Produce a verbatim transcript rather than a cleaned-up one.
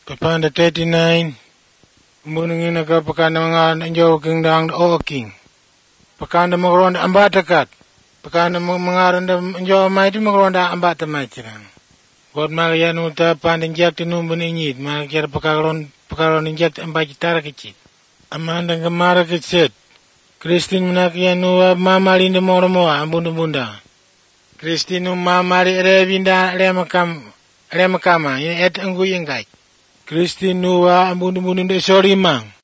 Papanda thirty-nine. Muningin ka pakanda mga nandiyo king dang o king. Pakanda magronda ambatakat. Pakanda mga randa nandiyo maiti magronda ambata maitirang. God magayan uta pandinjak tinumban inyit magkira pakaron pakaron injak ambaci tara kecil. Amanda gamara kecil. Kristin menakian nuwa mamali de moro moa ambunda bunda. Kristin nu mamali revinda remakam remakama ini et anggu yengai. Kristin nuwa ambunda bunda de sorimang.